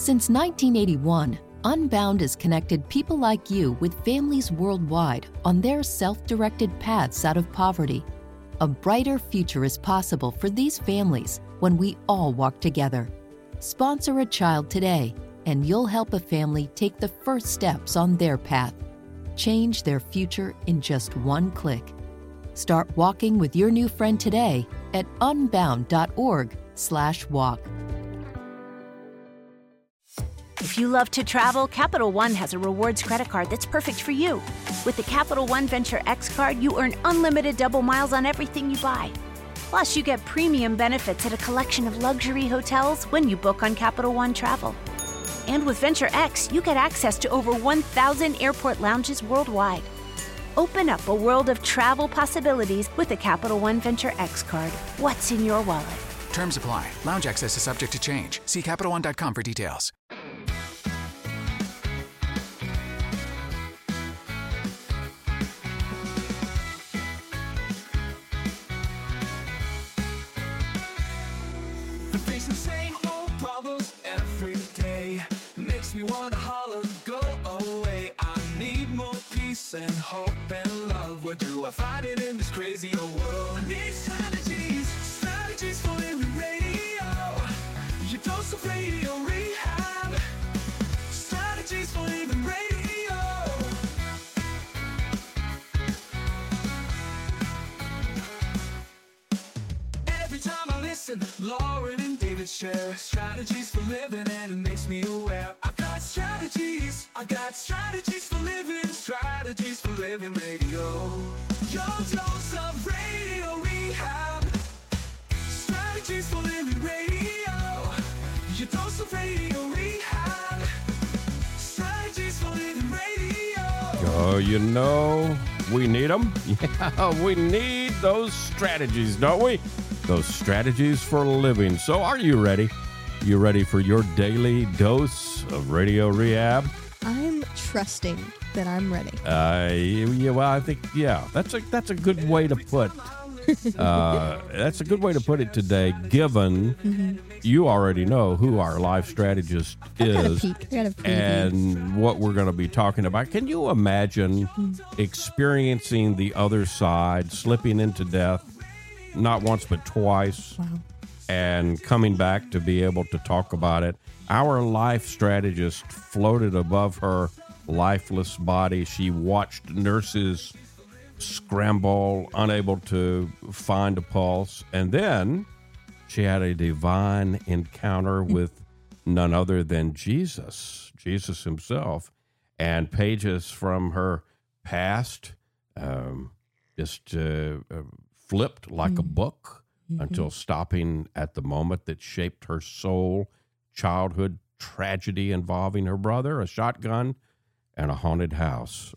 Since 1981, Unbound has connected people like you with families worldwide on their self-directed paths out of poverty. A brighter future is possible for these families when we all walk together. Sponsor a child today, and you'll help a family take the first steps on their path. Change their future in just one click. Start walking with your new friend today at unbound.org/walk. If you love to travel, Capital One has a rewards credit card that's perfect for you. With the Capital One Venture X card, you earn unlimited double miles on everything you buy. Plus, you get premium benefits at a collection of luxury hotels when you book on Capital One Travel. And with Venture X, you get access to over 1,000 airport lounges worldwide. Open up a world of travel possibilities with the Capital One Venture X card. What's in your wallet? Terms apply. Lounge access is subject to change. See CapitalOne.com for details. Facing the same old problems every day makes me want to holler, go away. I need more peace and hope and love. Where do I find it in this crazy old world? I need strategies, strategies for living radio. Your dose of radio rehab. Strategies for living radio. Every time I listen, Lauren and David share strategies for living, and it makes me aware. I've got strategies for living, strategies for living radio. Your dose of radio rehab. Strategies for living radio. Your dose of radio rehab. Strategies for living radio. Oh, you know, we need them. Yeah, we need those strategies, don't we? Those strategies for living. So are you ready? You ready for your daily dose of radio rehab? I'm trusting that I'm ready. Yeah, well, I think, that's a good way to put that's a good way to put it today, given you already know who our life strategist is and what we're going to be talking about. Can you imagine experiencing the other side, slipping into death, not once but twice, and coming back to be able to talk about it? Our life strategist floated above her lifeless body. She watched nurses scramble, unable to find a pulse, and then she had a divine encounter with none other than Jesus himself, and pages from her past just flipped like a book until stopping at the moment that shaped her soul. Childhood tragedy involving her brother, a shotgun, and a haunted house.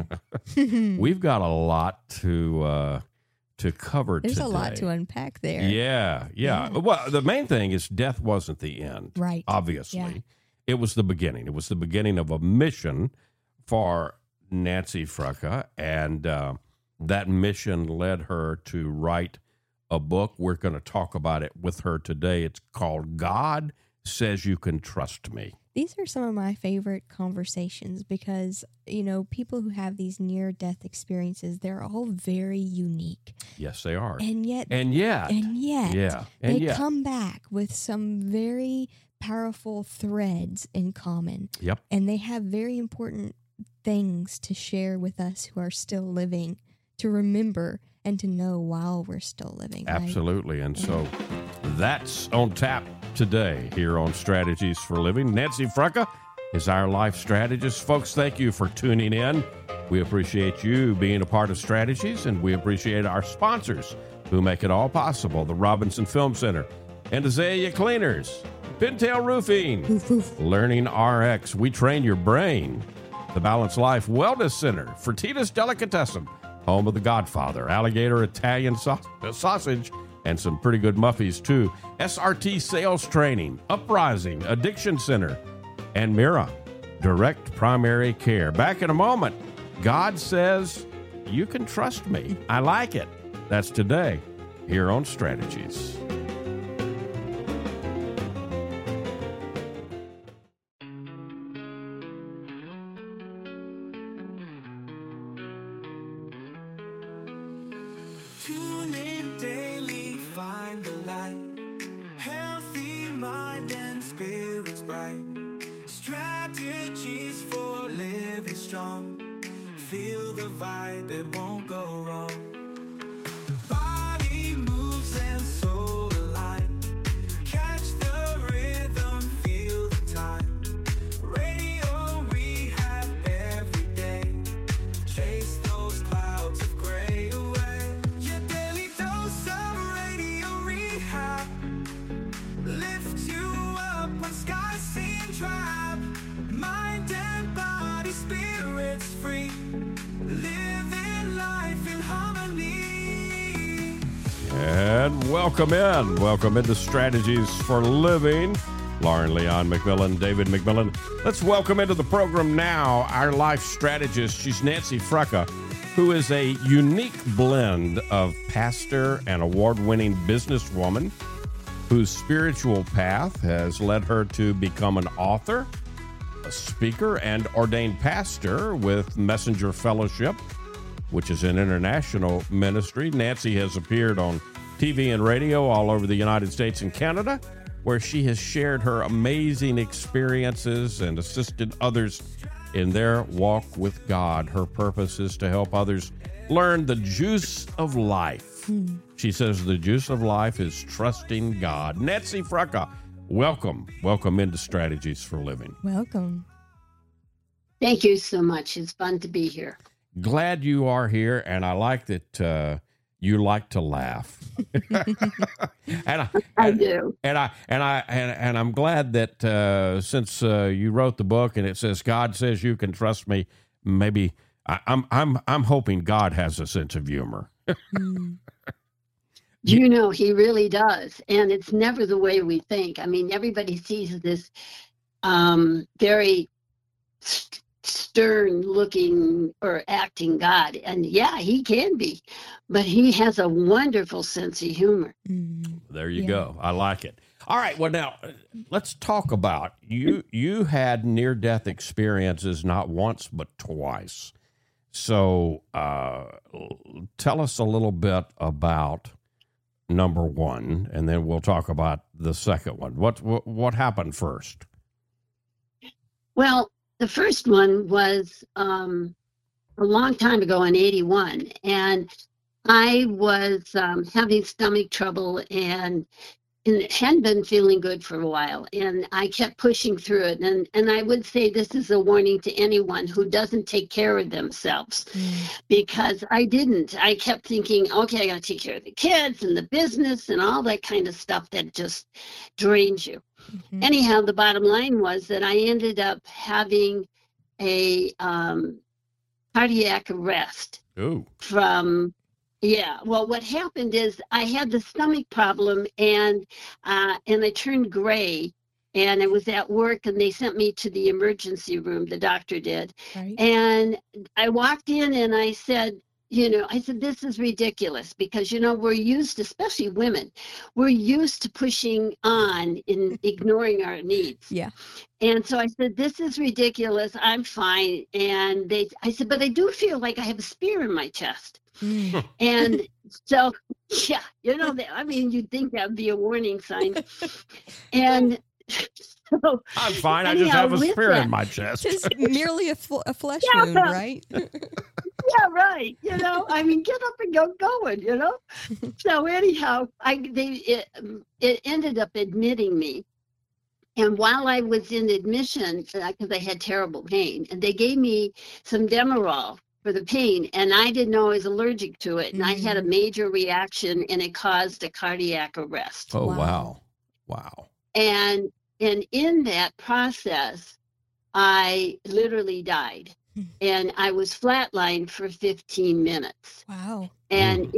We've got a lot to cover There's today. a lot to unpack there. Yeah. Well, the main thing is death wasn't the end. Right. Obviously. Yeah. It was the beginning. It was the beginning of a mission for Nancy Fricka, and that mission led her to write a book. We're going to talk about it with her today. It's called God Says You Can Trust Me. These are some of my favorite conversations because, you know, people who have these near-death experiences, they're all very unique. Yes, they are. And yet, Yeah. they come back with some very powerful threads in common. Yep. And they have very important things to share with us who are still living, to remember and to know while we're still living. Absolutely. Right? And so that's on tap today here on Strategies for Living. Nancy Fricka is our life strategist. Folks, thank you for tuning in. We appreciate you being a part of Strategies, and we appreciate our sponsors who make it all possible. The Robinson Film Center and Azalea Cleaners, Pintail Roofing, Learning RX, We Train Your Brain, the Balanced Life Wellness Center, Fertitas Delicatessen, home of the Godfather, Alligator Italian sausage, and some pretty good muffies, too. SRT Sales Training, Uprising, Addiction Center, and Mira, Direct Primary Care. Back in a moment. God Says You Can Trust Me. I like it. That's today here on Strategies. Tune in daily, find the light. Healthy mind and spirits bright. Strategies for living strong. Feel the vibe, it won't go wrong. Body moves and soul align. Catch the rhythm, feel the time. Radio Rehab every day. Chase those clouds of gray away. Your daily dose of Radio Rehab. Lift you up when skies seem drab. Mind and body, spirits free. Living life in harmony. And welcome into Strategies for Living. Lauren Leon McMillan, David McMillan. Let's welcome into the program now our life strategist. She's Nancy Frucka, who is a unique blend of pastor and award-winning businesswoman whose spiritual path has led her to become an author, a speaker, and ordained pastor with Messenger Fellowship, which is an international ministry. Nancy has appeared on TV and radio all over the United States and Canada, where she has shared her amazing experiences and assisted others in their walk with God. Her purpose is to help others learn the juice of life. She says the juice of life is trusting God. Nancy Frucka, welcome into Strategies for Living. Welcome. Thank you so much. It's fun to be here. Glad you are here, and I like that you like to laugh. I do. And I'm glad that since you wrote the book and it says God says you can trust me, maybe I'm hoping God has a sense of humor. You know, he really does. And it's never the way we think. I mean, everybody sees this very stern looking or acting God. And yeah, he can be, but he has a wonderful sense of humor. There you go. I like it. All right. Well, now let's talk about you had near-death experiences not once, but twice. So tell us a little bit about number one, and then we'll talk about the second one. What happened first? Well, the first one was a long time ago in 81, and I was having stomach trouble and hadn't been feeling good for a while, and I kept pushing through it. And I would say this is a warning to anyone who doesn't take care of themselves, because I didn't. I kept thinking, okay, I got to take care of the kids and the business and all that kind of stuff that just drains you. Anyhow, the bottom line was that I ended up having a cardiac arrest from. Yeah, well, what happened is I had the stomach problem, and I turned gray, and I was at work, and they sent me to the emergency room. The doctor did, right. And I walked in, and I said, this is ridiculous, because, we're used, especially women, we're used to pushing on and ignoring our needs. Yeah. And so I said, this is ridiculous. I'm fine. And I said, but I do feel like I have a spear in my chest. And so, yeah, you'd think that would be a warning sign. And so, I'm fine. I just have a spear in my chest. It's merely a flesh wound, right? Yeah, right. Get up and go going, So anyhow, it ended up admitting me. And while I was in admission, because I had terrible pain, and they gave me some Demerol for the pain, and I didn't know I was allergic to it, and I had a major reaction, and it caused a cardiac arrest. Oh, wow. And in that process, I literally died, and I was flatlined for 15 minutes. Wow. And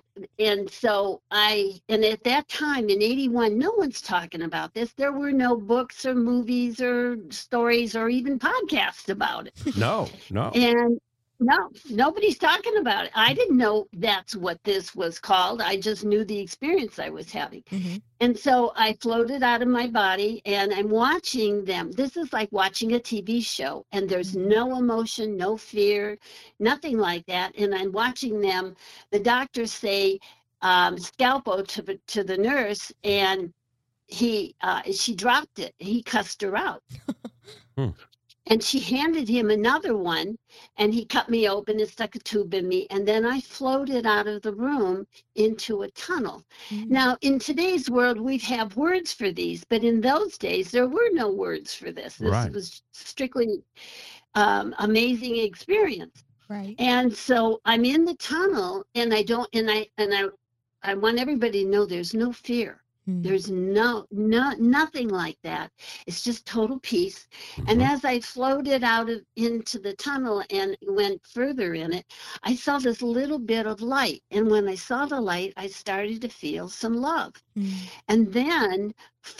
so at that time in 81, no one's talking about this. There were no books or movies or stories or even podcasts about it. No. No, nobody's talking about it. I didn't know that's what this was called. I just knew the experience I was having. Mm-hmm. And so I floated out of my body and I'm watching them. This is like watching a TV show, and there's no emotion, no fear, nothing like that. And I'm watching them. The doctors say, scalpel to the nurse, and she dropped it. He cussed her out. And she handed him another one, and he cut me open and stuck a tube in me. And then I floated out of the room into a tunnel. Now, in today's world, we have words for these, but in those days, there were no words for this. This was strictly amazing experience. Right. And so I'm in the tunnel, and I want everybody to know there's no fear. There's nothing like that. It's just total peace. And as I floated out into the tunnel and went further in it, I saw this little bit of light. And when I saw the light, I started to feel some love. And then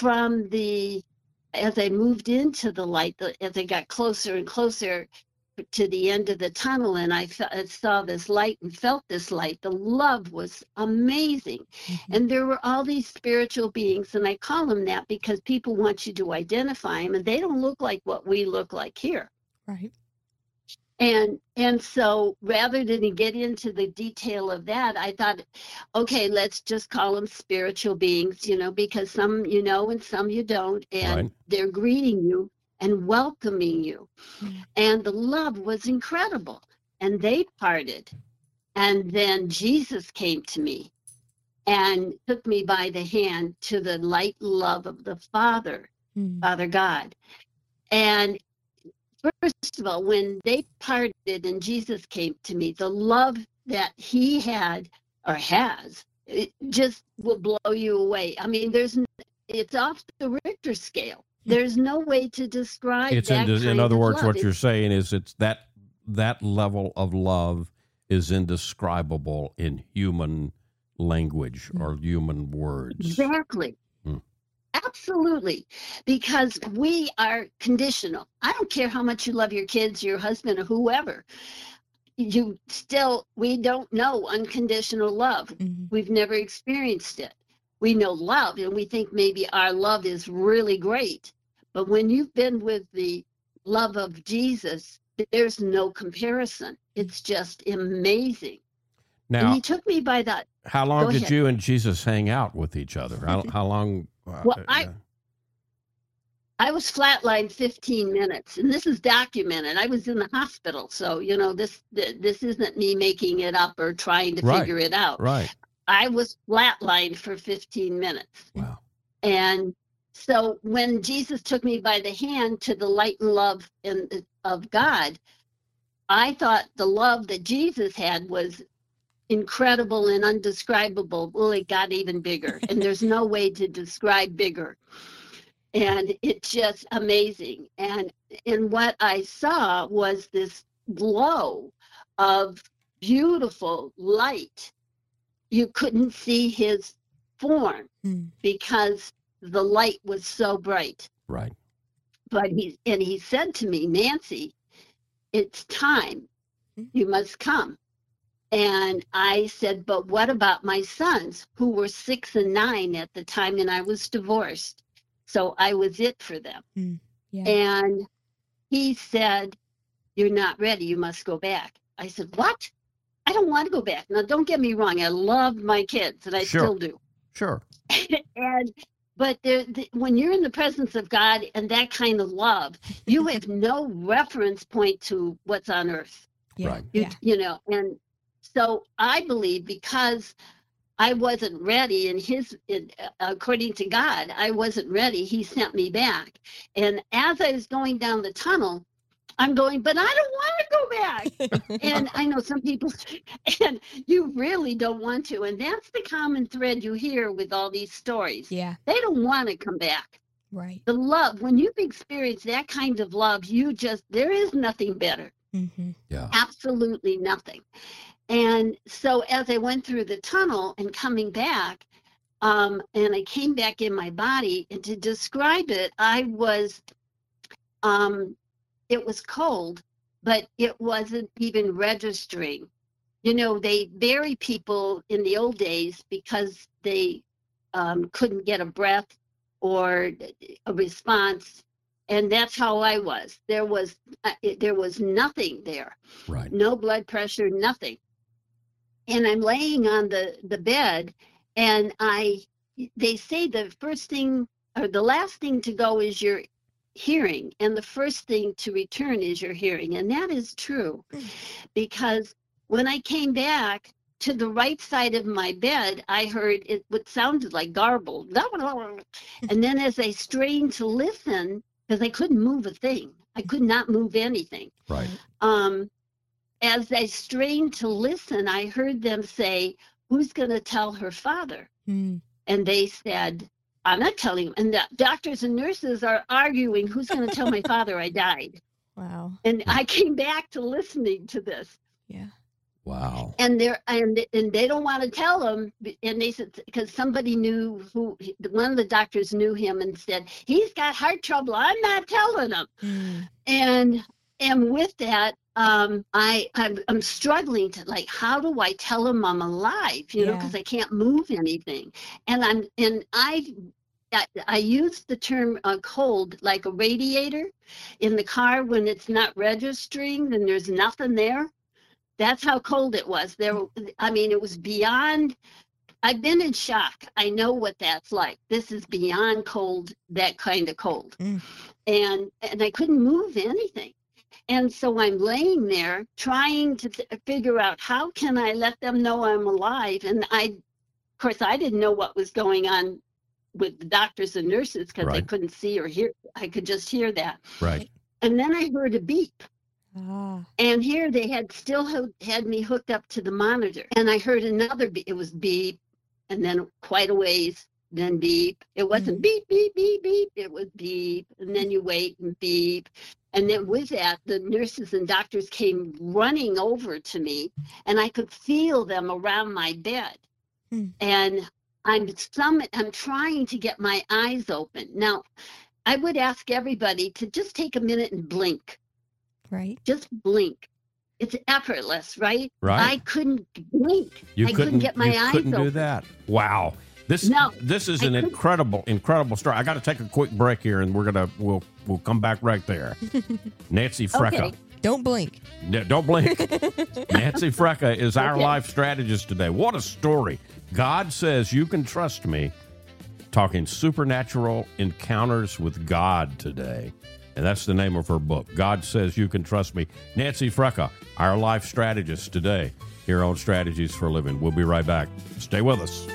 as I moved into the light, as I got closer and closer to the end of the tunnel, and I saw this light and felt this light, the love was amazing. And there were all these spiritual beings, and I call them that because people want you to identify them, and they don't look like what we look like here. Right. And so rather than get into the detail of that, I thought, okay, let's just call them spiritual beings, because some you know and some you don't, and they're greeting you and welcoming you. And the love was incredible. And they parted. And then Jesus came to me and took me by the hand to the light love of the Father, Father God. And first of all, when they parted and Jesus came to me, the love that he had or has, it just will blow you away. I mean, it's off the Richter scale. There's no way to describe it's that in other words, love. what you're saying is it's that level of love is indescribable in human language or human words. Exactly. Absolutely. Because we are conditional. I don't care how much you love your kids, your husband, or whoever. We don't know unconditional love. We've never experienced it. We know love, and we think maybe our love is really great. But when you've been with the love of Jesus, there's no comparison. It's just amazing. Now, and he took me by that. How long did you and Jesus hang out with each other? How long? Well, I was flatlined 15 minutes, and this is documented. I was in the hospital, so this isn't me making it up or trying to figure it out. Right. I was flatlined for 15 minutes. Wow. And so when Jesus took me by the hand to the light and love of God, I thought the love that Jesus had was incredible and undescribable. Well, it got even bigger, and there's no way to describe bigger. And it's just amazing. And what I saw was this glow of beautiful light. You couldn't see his form because the light was so bright. Right. But he said to me, Nancy, it's time. You must come. And I said, but what about my sons, who were 6 and 9 at the time, and I was divorced? So I was it for them. Yeah. And he said, you're not ready. You must go back. I said, what? I don't want to go back. Now, don't get me wrong. I love my kids, and I still do. Sure. But when you're in the presence of God and that kind of love, you have no reference point to what's on earth. Yeah. Right. And so I believe because I wasn't ready, according to God, I wasn't ready. He sent me back. And as I was going down the tunnel, I'm going, but I don't want to go back. And I know some people, and you really don't want to. And that's the common thread you hear with all these stories. Yeah. They don't want to come back. Right. The love, when you've experienced that kind of love, there is nothing better. Yeah. Absolutely nothing. And so as I went through the tunnel and coming back, and I came back in my body, and to describe it, it was cold, but it wasn't even registering. You know, they bury people in the old days because they couldn't get a breath or a response. And that's how I was. There was nothing there. Right. No blood pressure, nothing. And I'm laying on the bed, and they say the first thing or the last thing to go is your hearing, and the first thing to return is your hearing. And that is true, because when I came back to the right side of my bed, I heard what sounded like garbled. And then as I strained to listen, because I couldn't move a thing, I could not move anything. Right. As I strained to listen, I heard them say, "Who's going to tell her father?" And they said, "I'm not telling him." And the doctors and nurses are arguing, "Who's going to tell my father I died?" Wow. And I came back to listening to this. Yeah. Wow. And they don't want to tell him. And they said, because somebody knew one of the doctors knew him and said, "He's got heart trouble. I'm not telling him." And with that, I'm struggling to, like, how do I tell him I'm alive? You know, because I can't move anything. And I use the term cold, like a radiator in the car when it's not registering and there's nothing there. That's how cold it was. It was beyond. I've been in shock. I know what that's like. This is beyond cold, that kind of cold. And I couldn't move anything. And so I'm laying there trying to figure out, how can I let them know I'm alive? And of course, I didn't know what was going on with the doctors and nurses, because I couldn't see or hear. I could just hear that. Right. And then I heard a beep. And here they had still had me hooked up to the monitor. And I heard another beep. It was beep, and then quite a ways, then beep. It wasn't beep, beep, beep, beep. It was beep. And then you wait and beep. And then with that, the nurses and doctors came running over to me, and I could feel them around my bed. And I'm trying to get my eyes open. Now, I would ask everybody to just take a minute and blink. Right. Just blink. It's effortless, right? Right. I couldn't blink. I couldn't get my eyes couldn't open. do that. Wow. This is an incredible story. I got to take a quick break here, and we'll come back right there. Nancy Frecka. Okay. Don't blink. Don't blink. Nancy Frecka is our life strategist today. What a story. God says you can trust me. Talking supernatural encounters with God today. And that's the name of her book. God Says You Can Trust Me. Nancy Frecka, our life strategist today here on Strategies for Living. We'll be right back. Stay with us.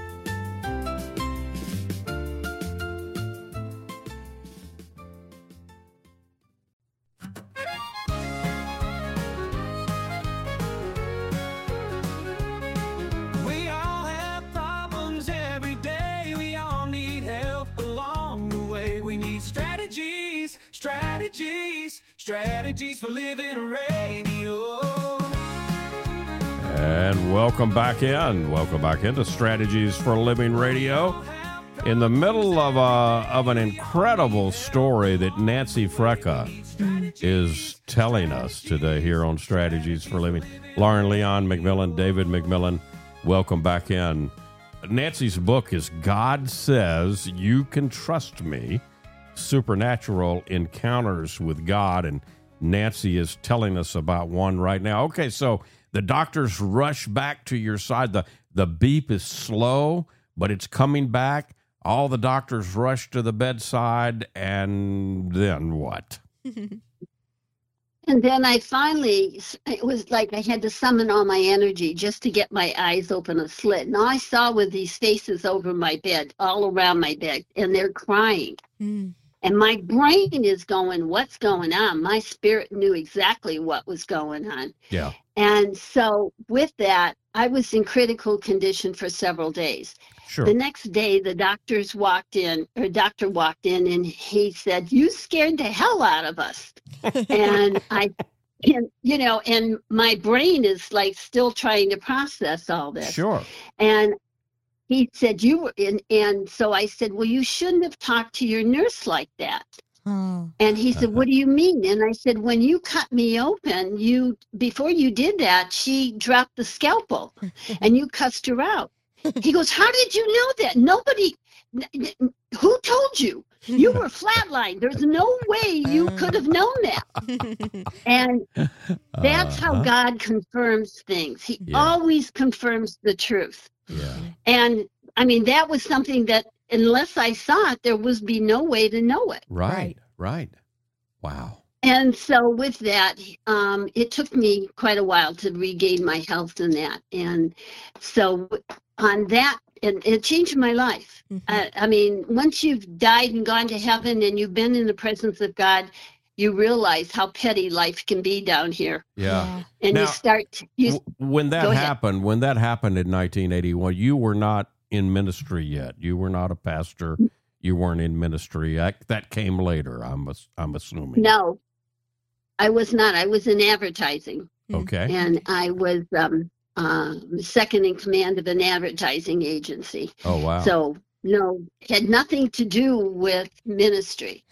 We all have problems every day. We all need help along the way. We need strategies for living radio. And welcome back in. Welcome back into Strategies for Living Radio. In the middle of an incredible story that Nancy Frecka is telling us today here on Strategies for Living. Lauren Leon McMillan, David McMillan, welcome back in. Nancy's book is God Says You Can Trust Me, Supernatural Encounters with God, and Nancy is telling us about one right now. Okay, so the doctors rush back to your side. The beep is slow, but it's coming back. All the doctors rush to the bedside, and then what? And then it was like I had to summon all my energy just to get my eyes open a slit. And all I saw were these faces over my bed, all around my bed, and they're crying. And my brain is going, what's going on? My spirit knew exactly what was going on. Yeah. And so with that, I was in critical condition for several days. Sure. The next day, the doctor walked in, and he said, "You scared the hell out of us." And and my brain is like still trying to process all this. Sure. And he said, and so I said, "Well, you shouldn't have talked to your nurse like that." Oh. And he said, "What do you mean?" And I said, "When you cut me open, before you did that, she dropped the scalpel and you cussed her out." He goes, "How did you know that? Nobody, who told you? You were flatlined. There's no way you could have known that." And that's how God confirms things. He always confirms the truth. Yeah. And I mean, that was something that unless I saw it, there would be no way to know it. Right. Wow. And so with that, it took me quite a while to regain my health in that. And so on that, it changed my life. I mean, once you've died and gone to heaven and you've been in the presence of God, you realize how petty life can be down here. Yeah. And now, when that happened in 1981, you were not in ministry yet. You were not a pastor. You weren't in ministry. That came later, I'm assuming. No, I was not. I was in advertising. Okay. And I was second in command of an advertising agency. Oh, wow. So, no, had nothing to do with ministry.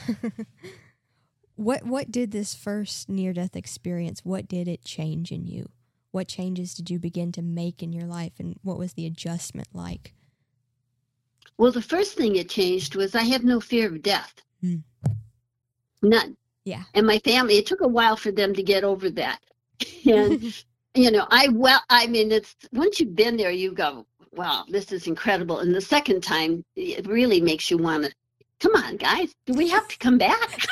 What did this first near-death experience, what did it change in you? What changes did you begin to make in your life, and what was the adjustment like? Well, the first thing it changed was I have no fear of death. None. Yeah. And my family, it took a while for them to get over that. And, it's once you've been there, you go, wow, this is incredible. And the second time, it really makes you want to, come on, guys, do we have to come back?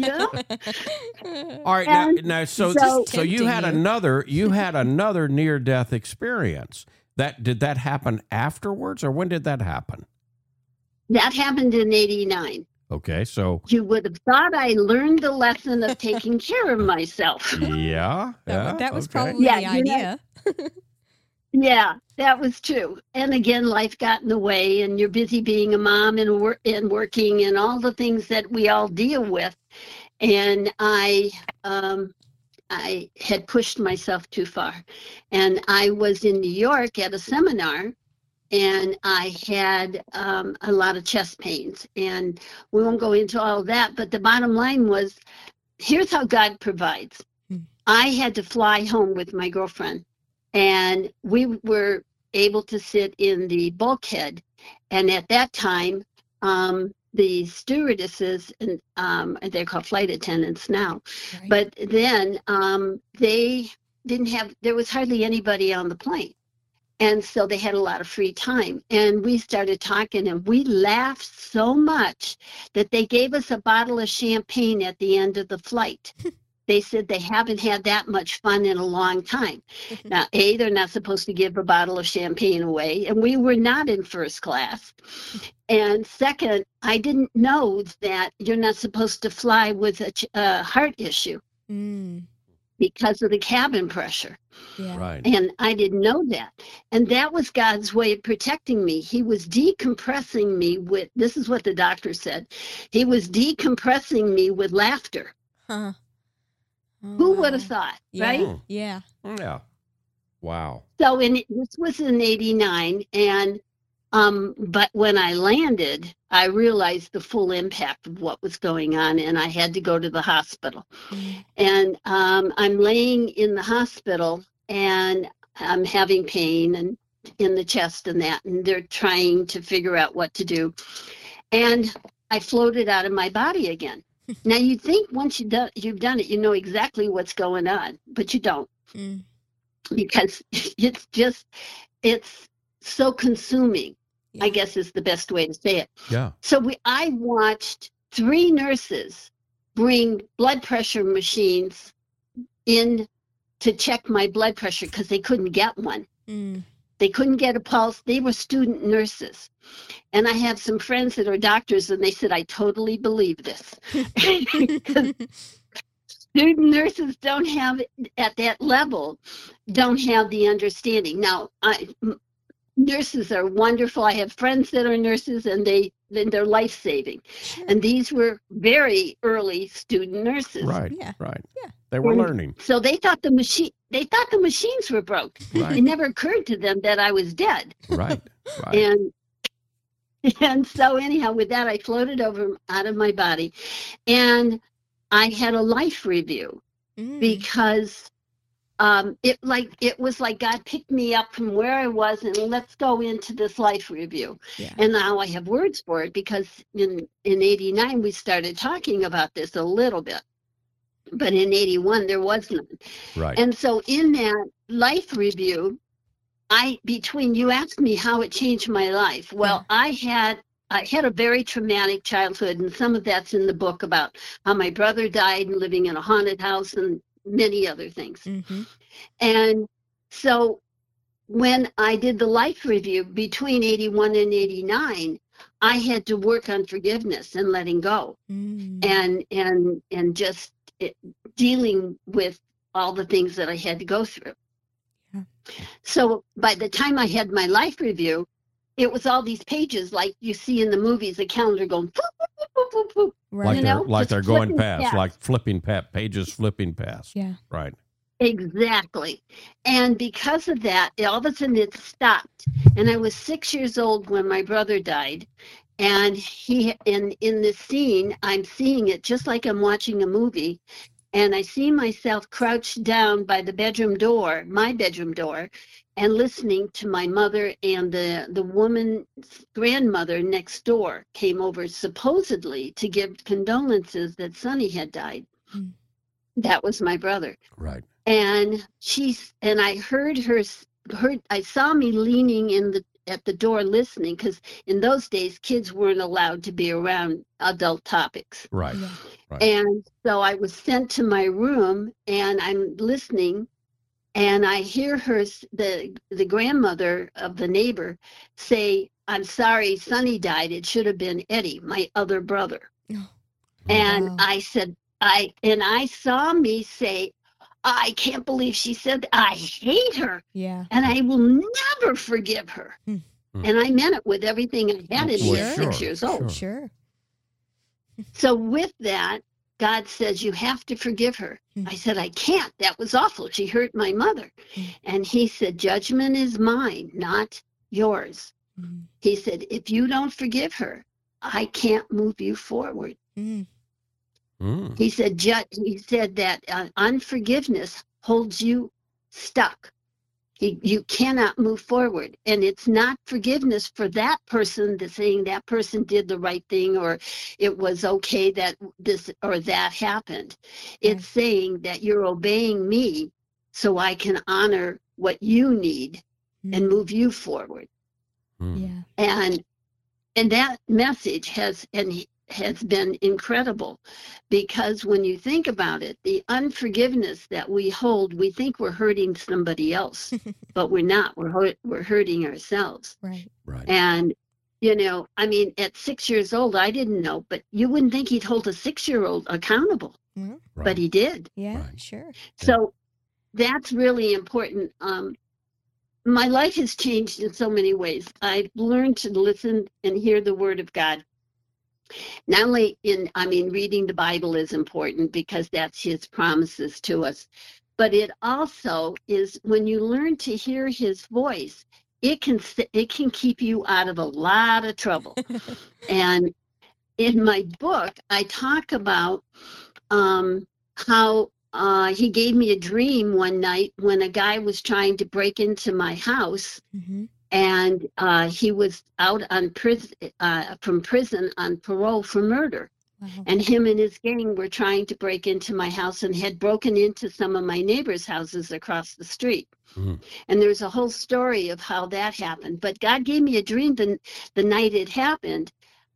All right. Now, so you had another near-death experience. Did that happen afterwards, or when did that happen? That happened in 89. Okay, so you would have thought I learned the lesson of taking care of myself. Yeah, that was probably the idea. Yeah, that was true. And again, life got in the way, and you're busy being a mom and working and all the things that we all deal with. And I had pushed myself too far. And I was in New York at a seminar, and I had a lot of chest pains. And we won't go into all of that, but the bottom line was, here's how God provides. I had to fly home with my girlfriend, and we were able to sit in the bulkhead. And at that time, the stewardesses, and they're called flight attendants now, right. But then they didn't have, there was hardly anybody on the plane. And so they had a lot of free time. And we started talking, and we laughed so much that they gave us a bottle of champagne at the end of the flight. They said they haven't had that much fun in a long time. Now, A, they're not supposed to give a bottle of champagne away, and we were not in first class. And second, I didn't know that you're not supposed to fly with a heart issue because of the cabin pressure. Yeah. Right. And I didn't know that. And that was God's way of protecting me. He was decompressing me with, this is what the doctor said, he was decompressing me with laughter. Huh. Oh, who would have thought, right? Yeah. Yeah. Wow. So this was in 89, and but when I landed, I realized the full impact of what was going on, and I had to go to the hospital. And I'm laying in the hospital, and I'm having pain and in the chest and that, and they're trying to figure out what to do. And I floated out of my body again. Now, you'd think once you've done it, you know exactly what's going on, but you don't. Because it's so consuming, I guess is the best way to say it. Yeah. So I watched 3 nurses bring blood pressure machines in to check my blood pressure because they couldn't get one. They couldn't get a pulse. They were student nurses. And I have some friends that are doctors, and they said, I totally believe this. Student nurses don't have, at that level, don't have the understanding. Now, nurses are wonderful. I have friends that are nurses, and they're life-saving. Sure. And these were very early student nurses. Right, yeah. Right. Yeah. They were learning. So they thought the machines were broke. Right. It never occurred to them that I was dead. Right. Right. And so anyhow, with that, I floated over out of my body, and I had a life review because it was like God picked me up from where I was and let's go into this life review. Yeah. And now I have words for it because in 89 we started talking about this a little bit, but in 81 there was none. Right. And so in that life review, you asked me how it changed my life. Well, I had a very traumatic childhood, and some of that's in the book about how my brother died and living in a haunted house and many other things. Mm-hmm. And so when I did the life review between 81 and 89, I had to work on forgiveness and letting go and just dealing with all the things that I had to go through. Yeah. So by the time I had my life review, it was all these pages like you see in the movies, the calendar going, boop, boop, boop, boop, boop, Right. Like they're going past, past. like flipping past, pages flipping past. Yeah. Right. Exactly. And because of that, all of a sudden it stopped. And I was 6 years old when my brother died. And in this scene, I'm seeing it just like I'm watching a movie. And I see myself crouched down by the bedroom door, my bedroom door, and listening to my mother, and the woman's grandmother next door came over supposedly to give condolences that Sonny had died. Mm. That was my brother. Right. And I heard I saw me leaning at the door listening, because in those days kids weren't allowed to be around adult topics. Right. Yeah. Right. And so I was sent to my room, and I'm listening, and I hear the grandmother of the neighbor say, "I'm sorry, Sonny died. It should have been Eddie, my other brother." Oh. And Wow. I said, I saw me say, "I can't believe she said that. I hate her, Yeah. and I will never forgive her." Hmm. And I meant it with everything I had in me Well, at sure, 6 years old. Sure. So with that, God says, "You have to forgive her." I said, "I can't. That was awful. She hurt my mother." And he said, "Judgment is mine, not yours." Mm. He said, "If you don't forgive her, I can't move you forward." Mm. Mm. He said that unforgiveness holds you stuck. You cannot move forward. And it's not forgiveness for that person that's saying that person did the right thing, or it was okay that this or that happened. It's saying that you're obeying me so I can honor what you need and move you forward. Mm. Yeah. And that message has been incredible, because when you think about it, the unforgiveness that we hold, we think we're hurting somebody else, but we're not. We're hurting ourselves. Right. Right. And I mean, at 6 years old, I didn't know, but you wouldn't think he'd hold a 6-year-old accountable, Well, Right. but he did. yeah. Right. Sure. So that's really important. My life has changed in so many ways. I've learned to listen and hear the word of God. Not only reading the Bible is important because that's his promises to us, but it also is when you learn to hear his voice, it can keep you out of a lot of trouble. And in my book, I talk about how he gave me a dream one night when a guy was trying to break into my house. Mm-hmm. And he was out from prison on parole for murder. Wow. And him and his gang were trying to break into my house and had broken into some of my neighbors' houses across the street. Mm-hmm. And there's a whole story of how that happened. But God gave me a dream the night it happened.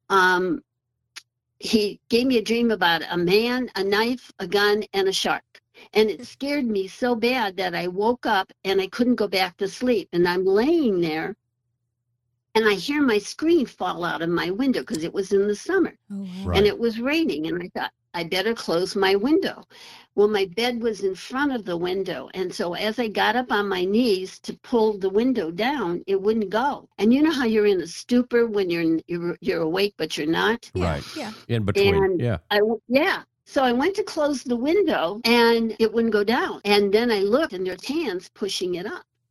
He gave me a dream about a man, a knife, a gun, and a shark. And it scared me so bad that I woke up and I couldn't go back to sleep. And I'm laying there and I hear my screen fall out of my window because it was in the summer. Oh, wow. Right. And it was raining. And I thought, I better close my window. Well, my bed was in front of the window. And so as I got up on my knees to pull the window down, it wouldn't go. And you know how you're in a stupor when you're awake, but you're not? Yeah. Right. Yeah. In between. And Yeah. So I went to close the window and it wouldn't go down. And then I looked and there's hands pushing it up.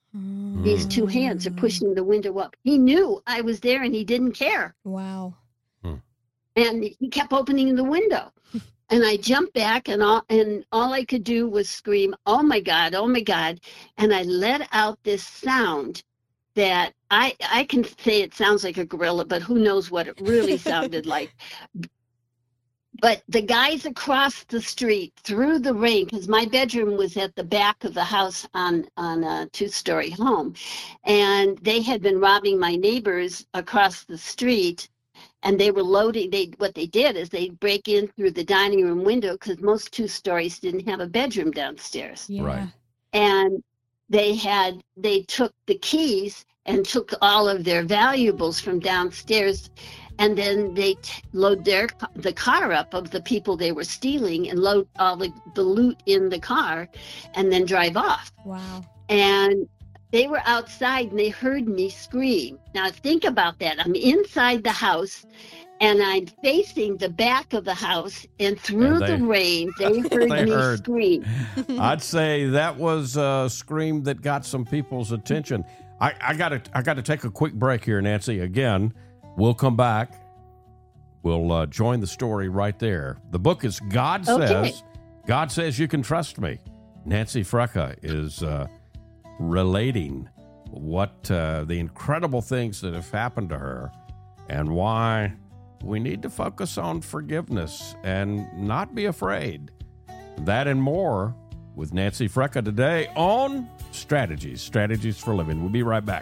These two hands are pushing the window up. He knew I was there and he didn't care. Wow. And he kept opening the window. And I jumped back, and all I could do was scream, "Oh my God, oh my God." And I let out this sound that I can say it sounds like a gorilla, but who knows what it really sounded like. But the guys across the street through the rain, because my bedroom was at the back of the house on a 2-story home, and they had been robbing my neighbors across the street. And they were loading. What they did is they break in through the dining room window, because most 2-stories didn't have a bedroom downstairs. Yeah. Right. And they took the keys and took all of their valuables from downstairs, and then they load the car up of the people they were stealing and load all the loot in the car, and then drive off. Wow. And they were outside and they heard me scream. Now think about that. I'm inside the house and I'm facing the back of the house, and through the rain, they heard me scream. I'd say that was a scream that got some people's attention. I got to take a quick break here, Nancy. Again, we'll come back. We'll join the story right there. The book is God Says You Can Trust Me. Nancy Fricka is relating what the incredible things that have happened to her and why we need to focus on forgiveness and not be afraid. That and more with Nancy Fricka today on Strategies for Living. We'll be right back.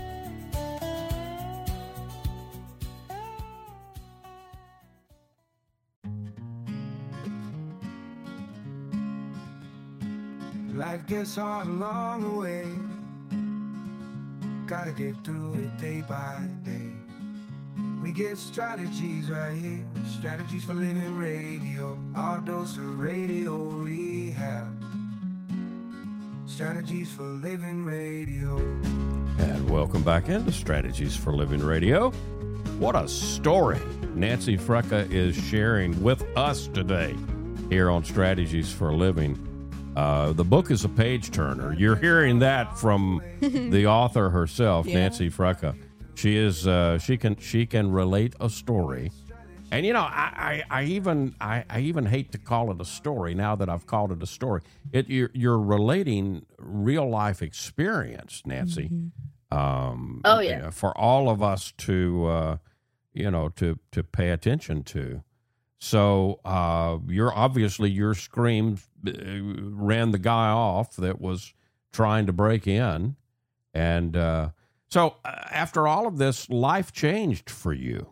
Life gets hard along the way. Gotta get through it day by day. We get strategies right here. Strategies for Living Radio. Our dose of radio rehab. Strategies for Living Radio. And welcome back into Strategies for Living Radio. What a story Nancy Fricka is sharing with us today here on Strategies for Living. The book is a page turner. You're hearing that from the author herself, Nancy Fricka. She is she can relate a story, and you know I even hate to call it a story now that I've called it a story. You're relating real life experience, Nancy. Mm-hmm. For all of us to to pay attention to. So your scream ran the guy off that was trying to break in. And so after all of this, life changed for you.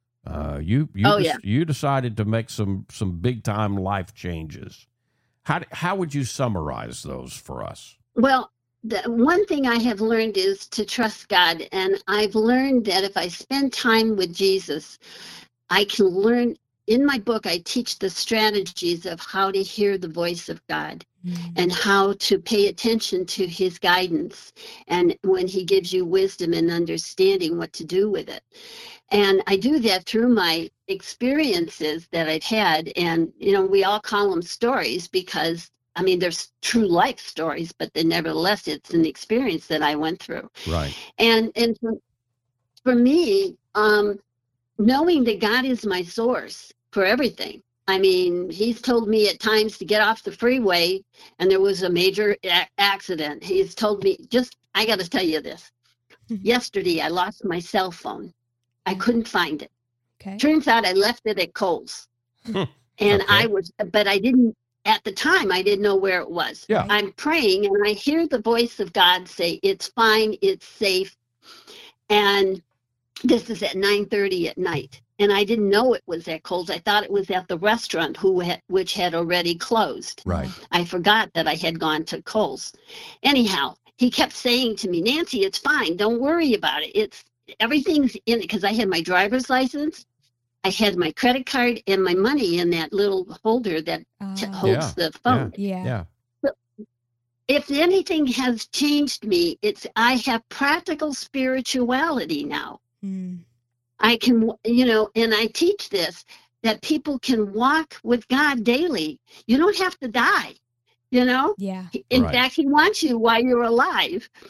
You decided to make some big time life changes. How would you summarize those for us? Well, the one thing I have learned is to trust God. And I've learned that if I spend time with Jesus, I can learn. In my book, I teach the strategies of how to hear the voice of God and how to pay attention to his guidance, and when he gives you wisdom and understanding what to do with it. And I do that through my experiences that I've had. And, we all call them stories because, there's true life stories, but then nevertheless, it's an experience that I went through. Right. And for me, knowing that God is my source for everything. He's told me at times to get off the freeway and there was a major accident. He's told me, I got to tell you this. Yesterday, I lost my cell phone. I couldn't find it. Okay. Turns out I left it at Kohl's. And but I didn't, at the time, I didn't know where it was. Yeah. I'm praying and I hear the voice of God say, it's fine, it's safe. And this is at 9:30 at night. And I didn't know it was at Kohl's. I thought it was at the restaurant which had already closed. Right. I forgot that I had gone to Kohl's. Anyhow, he kept saying to me, Nancy, it's fine. Don't worry about it. Everything's in it, because I had my driver's license. I had my credit card and my money in that little holder that holds the phone. Yeah. If anything has changed me, I have practical spirituality now. I can, and I teach this, that people can walk with God daily. You don't have to die, Yeah. In fact, he wants you while you're alive.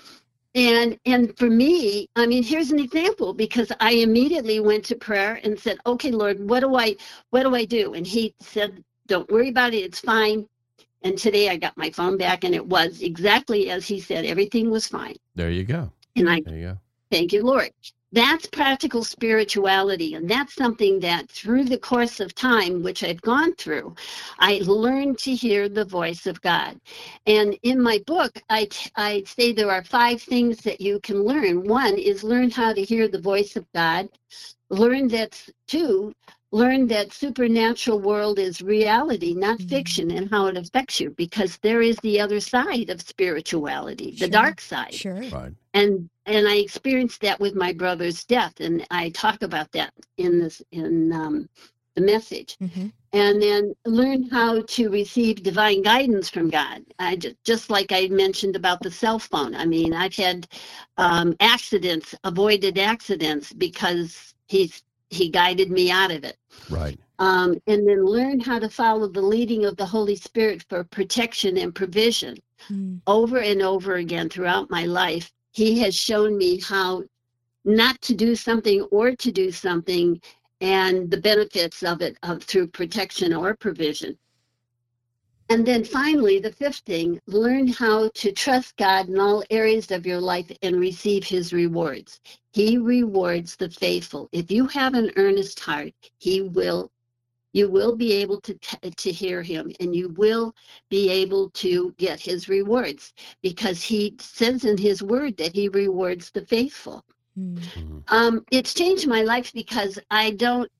And for me, I mean, here's an example, because I immediately went to prayer and said, okay, Lord, what do I do? And he said, don't worry about it. It's fine. And today I got my phone back, and it was exactly as he said. Everything was fine. There you go. And There you go. thank you, Lord. That's practical spirituality. And that's something that through the course of time, which I've gone through, I learned to hear the voice of God. And in my book, I say there are 5 things that you can learn. One is learn how to hear the voice of God. Learn that supernatural world is reality, not fiction, and how it affects you, because there is the other side of spirituality, the dark side. Sure. Right. And I experienced that with my brother's death, and I talk about that in the message. Mm-hmm. And then learn how to receive divine guidance from God. I just like I mentioned about the cell phone. I mean, I've had avoided accidents because he guided me out of it. Right. And then learn how to follow the leading of the Holy Spirit for protection and provision. Over and over again throughout my life, he has shown me how not to do something or to do something, and the benefits of it through protection or provision. And then finally, the 5th thing, learn how to trust God in all areas of your life and receive his rewards. He rewards the faithful. If you have an earnest heart, you will be able to hear him, and you will be able to get his rewards, because he says in his word that he rewards the faithful. It's changed my life, because I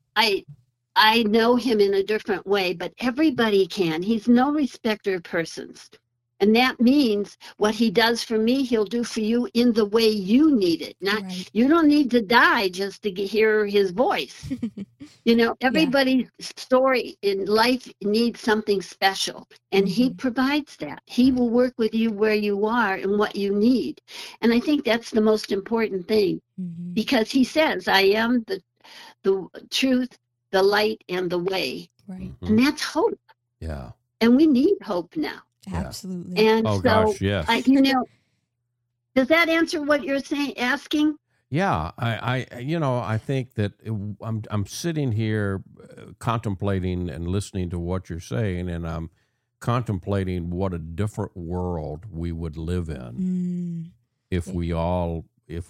know him in a different way, but everybody can. He's no respecter of persons. And that means what he does for me, he'll do for you in the way you need it. You don't need to die just to hear his voice. Everybody's story in life needs something special, and he provides that. He will work with you where you are and what you need. And I think that's the most important thing, because he says, I am the truth, the light, and the way. Right. And that's hope. Yeah. And we need hope now. Absolutely. And gosh, yes. Does that answer what you're asking? Yeah, I think that I'm sitting here contemplating and listening to what you're saying, and I'm contemplating what a different world we would live in if we all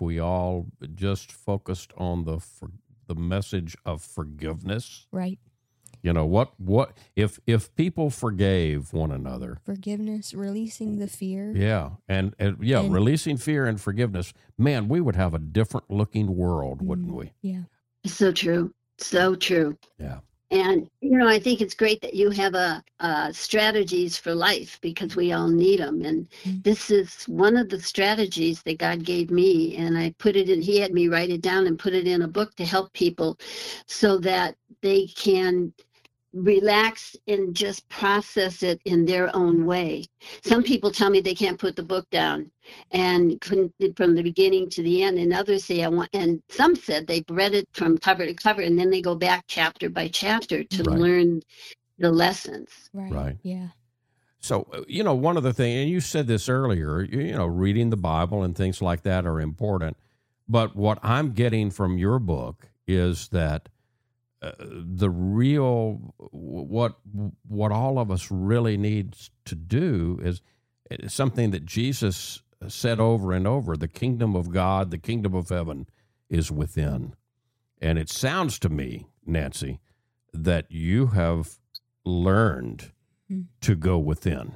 just focused on the message of forgiveness. Right. What if people forgave one another? Forgiveness, releasing the fear. Yeah, and releasing fear and forgiveness. Man, we would have a different looking world, wouldn't we? Yeah. So true. So true. Yeah. And, I think it's great that you have strategies for life, because we all need them. And this is one of the strategies that God gave me. And I put it in, he had me write it down and put it in a book to help people so that they can relax and just process it in their own way. Some people tell me they can't put the book down and from the beginning to the end, and others say and some said they've read it from cover to cover, and then they go back chapter by chapter to learn the lessons. Right. Yeah. So, one of the things, and you said this earlier, reading the Bible and things like that are important. But what I'm getting from your book is that the real, what all of us really needs to do is something that Jesus said over and over: the kingdom of God, the kingdom of heaven is within. And it sounds to me, Nancy, that you have learned to go within.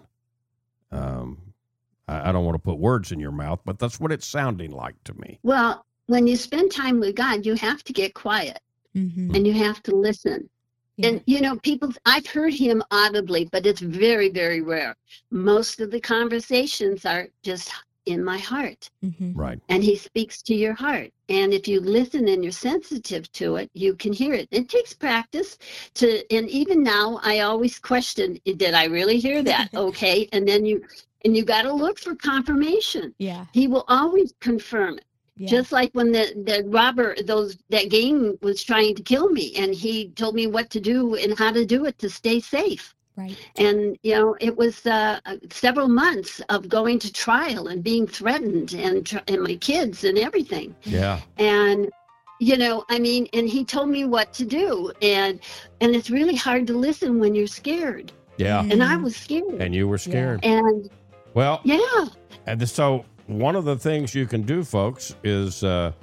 I don't want to put words in your mouth, but that's what it's sounding like to me. Well, when you spend time with God, you have to get quiet. And you have to listen. Yeah. And, I've heard him audibly, but it's very, very rare. Most of the conversations are just in my heart. Right. And he speaks to your heart. And if you listen and you're sensitive to it, you can hear it. It takes practice and even now I always question, did I really hear that? Okay. And then you got to look for confirmation. Yeah. He will always confirm it. Yeah. Just like when the robber, that gang was trying to kill me, and he told me what to do and how to do it to stay safe. Right. And, it was several months of going to trial and being threatened and my kids and everything. Yeah. And, and he told me what to do. And it's really hard to listen when you're scared. Yeah. And I was scared. And you were scared. Yeah. And, well, yeah. And so one of the things you can do, folks, is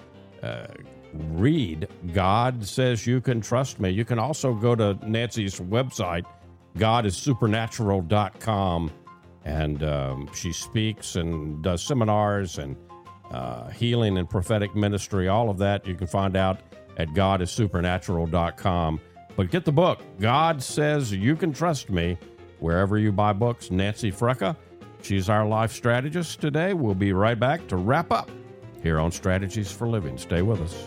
read God Says You Can Trust Me. You can also go to Nancy's website, godissupernatural.com, and she speaks and does seminars and healing and prophetic ministry. All of that you can find out at godissupernatural.com. But get the book, God Says You Can Trust Me, wherever you buy books. Nancy Frecka, she's our life strategist today. We'll be right back to wrap up here on Strategies for Living. Stay with us.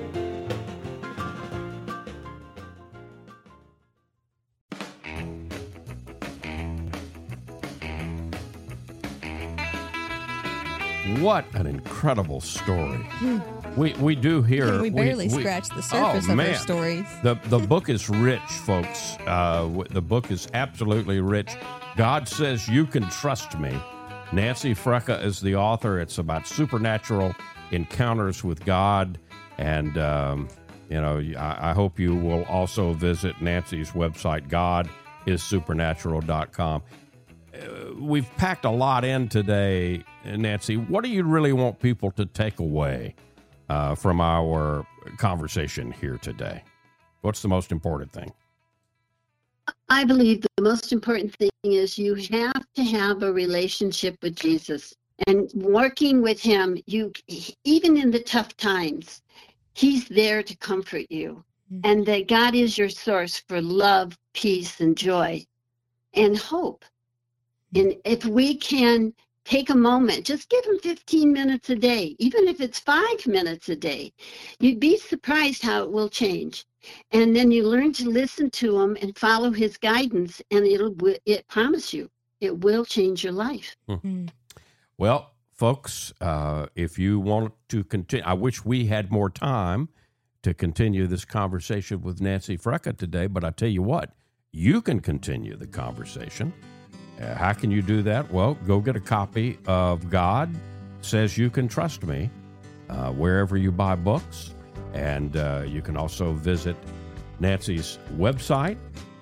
What an incredible story. We do hear... We barely scratched the surface of her stories. The book is rich, folks. The book is absolutely rich. God Says You Can Trust Me. Nancy Frecka is the author. It's about supernatural encounters with God. And, I hope you will also visit Nancy's website, godissupernatural.com. We've packed a lot in today, Nancy. What do you really want people to take away from our conversation here today? What's the most important thing? I believe the most important thing is you have to have a relationship with Jesus. And working with him, even in the tough times, he's there to comfort you. Mm-hmm. And that God is your source for love, peace, and joy, and hope. And if we can take a moment, just give him 15 minutes a day, even if it's 5 minutes a day, you'd be surprised how it will change. And then you learn to listen to him and follow his guidance, and it promise you, it will change your life. Mm-hmm. Well, folks, if you want to continue, I wish we had more time to continue this conversation with Nancy Frecka today, but I tell you what, you can continue the conversation. How can you do that? Well, go get a copy of God Says You Can Trust Me, wherever you buy books. And you can also visit Nancy's website,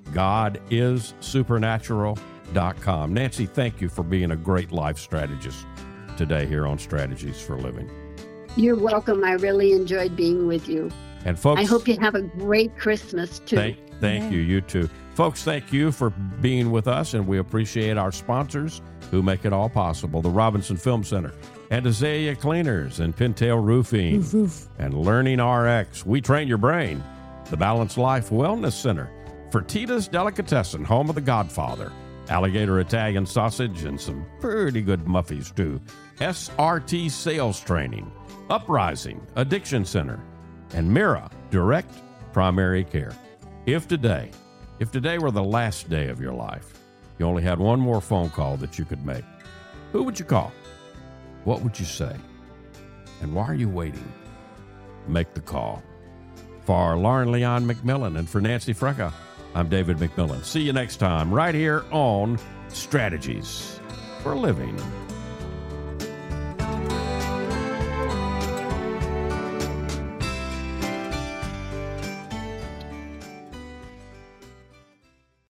godissupernatural.com. Nancy, thank you for being a great life strategist today here on Strategies for Living. You're welcome. I really enjoyed being with you. And folks, I hope you have a great Christmas, too. Thank you. You too. Folks, thank you for being with us, and we appreciate our sponsors who make it all possible. The Robinson Film Center, and Azalea Cleaners, and Pintail Roofing, and Learning RX. We train your brain. The Balanced Life Wellness Center, Fertitta's Delicatessen, home of the Godfather, Alligator Italian Sausage, and some pretty good muffies, too. SRT Sales Training, Uprising Addiction Center, and Mira Direct Primary Care. If today were the last day of your life, you only had one more phone call that you could make, who would you call? What would you say? And why are you waiting? Make the call. For Lauren Leon McMillan and for Nancy Frecka, I'm David McMillan. See you next time right here on Strategies for Living.